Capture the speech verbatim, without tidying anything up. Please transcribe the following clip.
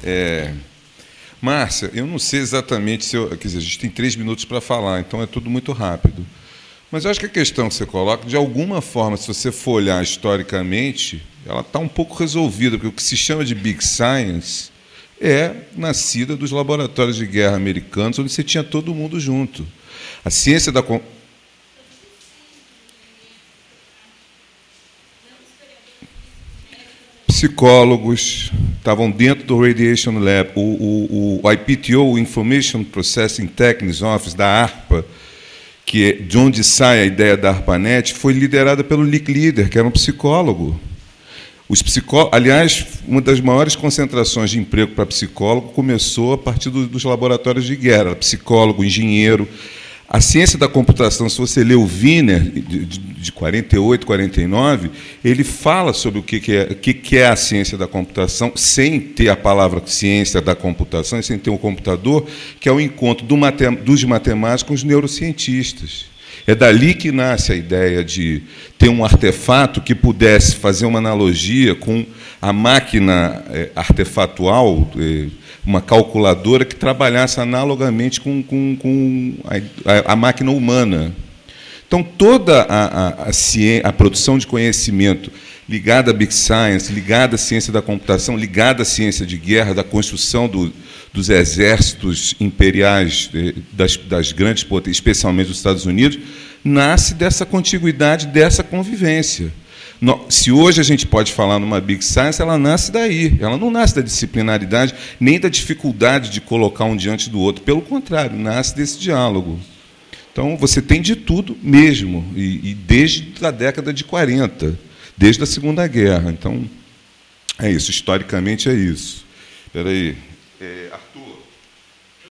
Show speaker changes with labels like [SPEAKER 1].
[SPEAKER 1] É, Márcia, eu não sei exatamente se eu... Quer dizer, a gente tem três minutos para falar, então é tudo muito rápido. Mas eu acho que a questão que você coloca, de alguma forma, se você for olhar historicamente, ela está um pouco resolvida, porque o que se chama de Big Science é nascida dos laboratórios de guerra americanos, onde você tinha todo mundo junto. A ciência da... Psicólogos estavam dentro do Radiation Lab. O, o, o I P T O, o Information Processing Techniques Office, da ARPA, que é de onde sai a ideia da ARPANET, foi liderada pelo Lick Leader, que era um psicólogo. Os psicó... Aliás, uma das maiores concentrações de emprego para psicólogo começou a partir do, dos laboratórios de guerra. Psicólogo, engenheiro. A ciência da computação, se você lê o Wiener, de, de quarenta e oito, quarenta e nove, ele fala sobre o que, que, é, o que, que é a ciência da computação, sem ter a palavra ciência da computação, e sem ter um computador, que é o encontro do matem, dos matemáticos com os neurocientistas. É dali que nasce a ideia de ter um artefato que pudesse fazer uma analogia com a máquina é, artefatual, é, uma calculadora que trabalhasse analogamente com, com, com a, a máquina humana. Então, toda a, a, a, ciência, a produção de conhecimento ligada à Big Science, ligada à ciência da computação, ligada à ciência de guerra, da construção do, dos exércitos imperiais das, das grandes potências, especialmente dos Estados Unidos, nasce dessa contiguidade, dessa convivência. Se hoje a gente pode falar numa Big Science, ela nasce daí. Ela não nasce da disciplinaridade, nem da dificuldade de colocar um diante do outro. Pelo contrário, nasce desse diálogo. Então, você tem de tudo mesmo, e, e desde a década de quarenta, desde a Segunda Guerra. Então, é isso. Historicamente, é isso. Espera aí. É,